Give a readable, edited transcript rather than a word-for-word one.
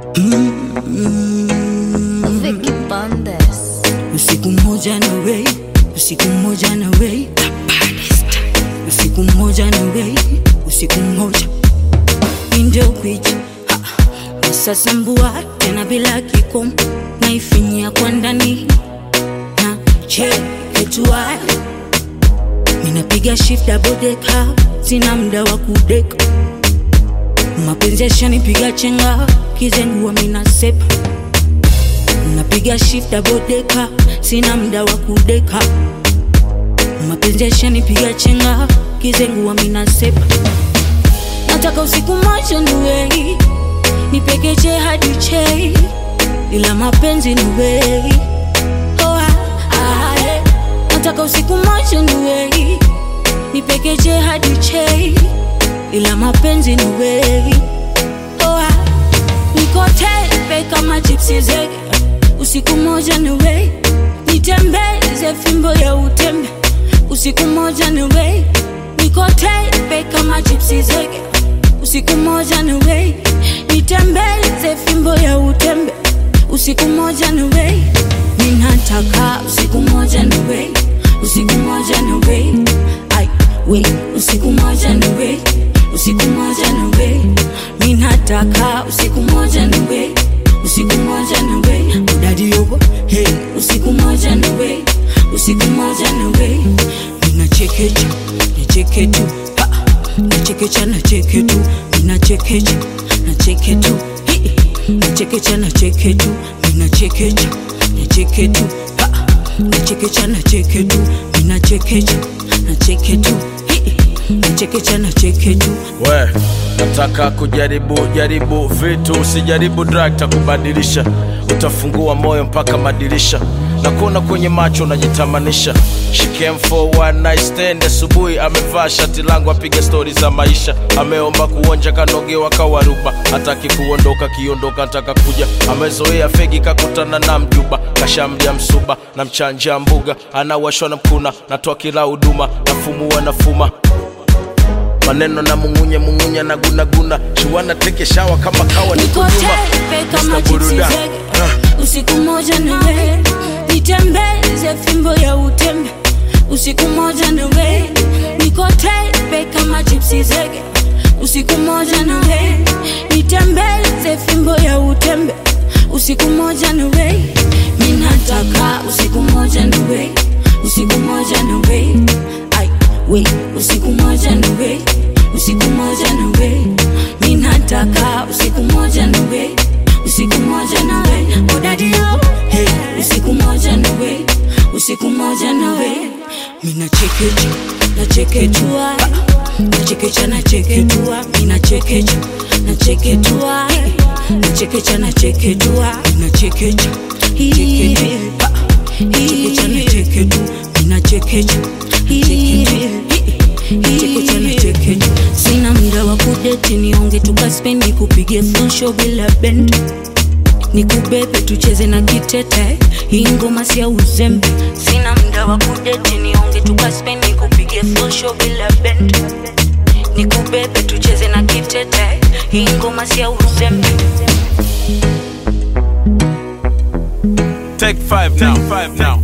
Vicky Bandes. Usiku mmoja na wewe, usiku mmoja na wewe, usiku mmoja na wewe, usiku mmoja ndio kuichi sasa mbua tena bila kikomo naifinyia kwa ndani na cheketua. Minapiga shift double decker, sina muda wa kudeka. Mapenzi yashanipiga chenga, kizengua mina sepa. Napiga shift double decker, sina muda wa kudeka. Mapenzi yashanipiga chenga, kizengua mina sepa. Nataka usiku mmoja niwe nipekeche hadi chei, ila mapenzi ni wewe. Nataka usiku mmoja niwe nipekeche hadi chei, ila mapenzi ni wewe. Niko tepe kama gypsy zege, usiku mmoja niwe nitembeze fimbo ya utembe. Usiku mmoja niwe niko tepe kama gypsy zege, usiku mmoja niwe nitembeze fimbo ya utembe. Usiku mmoja niwe ninataka usiku mmoja niwe, usiku mmoja niwe ai we, usiku mmoja niwe, usiku mmoja niwe ninataka usiku mmoja niwe, usiku mmoja niwe udadi yobo hey, usiku mmoja niwe, usiku mmoja niwe ninachekecha nicheke tu nachekecha nacheke tu ninachekecha nacheke tu nachekecha nacheke tu ninachekecha nacheke tu nachekecha nacheke tu ninachekecha nacheke tu nachekecha nacheke tu. We nataka kujaribu vitu, usijaribu drug takubadilisha. Utafungua moyo mpaka madirisha na kuona kwenye macho unajitamanisha. She came for one night stand, asubuhi amevaa shati langu apiga stories za maisha. Ameomba kuonja kanogewa kawaruba, hataki kuondoka, kiondoka nataka kuja. Amezoea fegi kakutana na mjuba, kashamdia msuba na mchanja mbuga. Anawashwa na mkuna, natoa kila huduma, nafumua nafuma maneno na mungunya na guna. Shuwana teke shawa kama kawa ni kunyuma. Niko tepe kama gypsy zege, usiku mmoja niwe nitembeze fimbo ya utembe. Usiku mmoja niwe niko tepe kama gypsy zege, usiku mmoja niwe nitembeze fimbo ya utembe. Usiku mmoja niwe ninataka usiku mmoja niwe, usiku mmoja niwe ai we, usiku mmoja niwe, usiku mmoja niwe ninataka usiku mmoja niwe, usiku mmoja niwe odadi yo hey, usiku mmoja niwe, usiku mmoja niwe ninachekecha nacheketua nachekecha nacheketua ninachekecha nacheketua nachekecha nacheketua ninachekecha nacheketua nachekecha nacheketua ninachekecha nachekecha. Sina muda wa kudeti, nionge tukaspendi kupige full show bila bend. Nikubebe tucheze na kitete, hii ngoma si ya uzembe. Sina muda wa kudeti, nionge tukaspendi kupige full show bila bend. Nikubebe tucheze na kitete, hii ngoma si ya uzembe. Take 5 now.